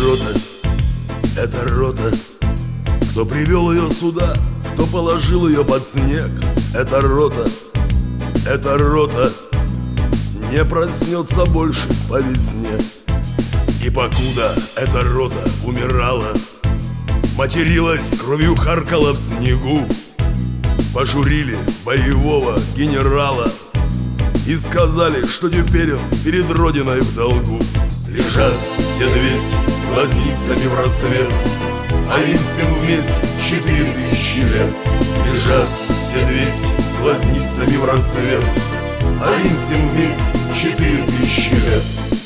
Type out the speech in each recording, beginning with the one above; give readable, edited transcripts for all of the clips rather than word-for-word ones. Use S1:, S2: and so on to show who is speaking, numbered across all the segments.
S1: это рота, кто привел ее сюда, кто положил ее под снег. Это рота не проснется больше по весне. И покуда эта рота умирала, материлась, кровью харкала в снегу, пожурили боевого генерала и сказали, что теперь он перед родиной в долгу. Лежат все 200 глазницами в рассвет, а им всем вместе 4000 лет. Лежат все 200 глазницами в рассвет, а им всем вместе 4000 лет.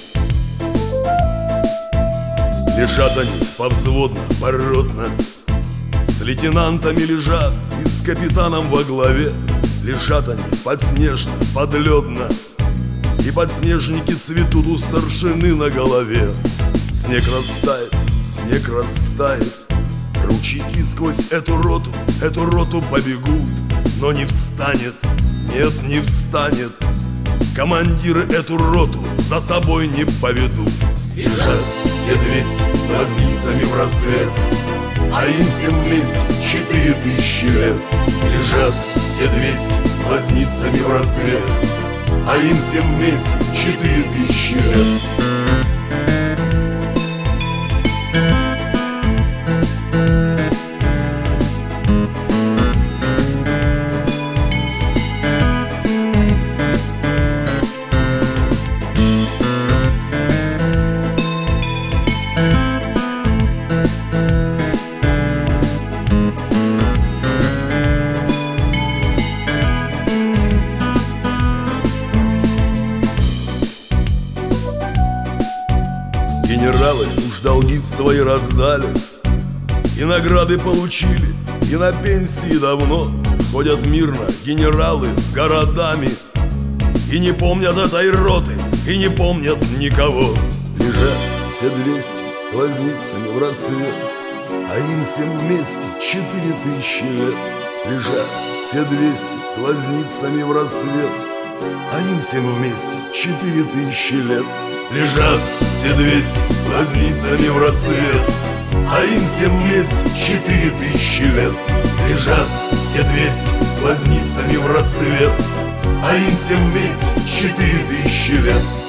S1: Лежат они повзводно, поротно, с лейтенантами лежат и с капитаном во главе. Лежат они подснежно, подледно, и подснежники цветут у старшины на голове. Снег растает, ручейки сквозь эту роту побегут, но не встанет, нет, не встанет. Командиры эту роту за собой не поведут. Лежат все 200 глазницами в рассвет, а им всем вместе 4000 лет. Лежат все 200 глазницами в рассвет, а им всем вместе 4000 лет. Генералы уж долги свои раздали, и награды получили, и на пенсии давно ходят мирно генералы городами, и не помнят этой роты, и не помнят никого. Лежат все 200 глазницами в рассвет, а им всем вместе 4000 лет. Лежат все 200 глазницами в рассвет, а им всем вместе 4000 лет. Лежат все 200 глазницами в рассвет, а им всем вместе 4000 лет. Лежат все 200 глазницами в рассвет, а им всем вместе 4000 лет.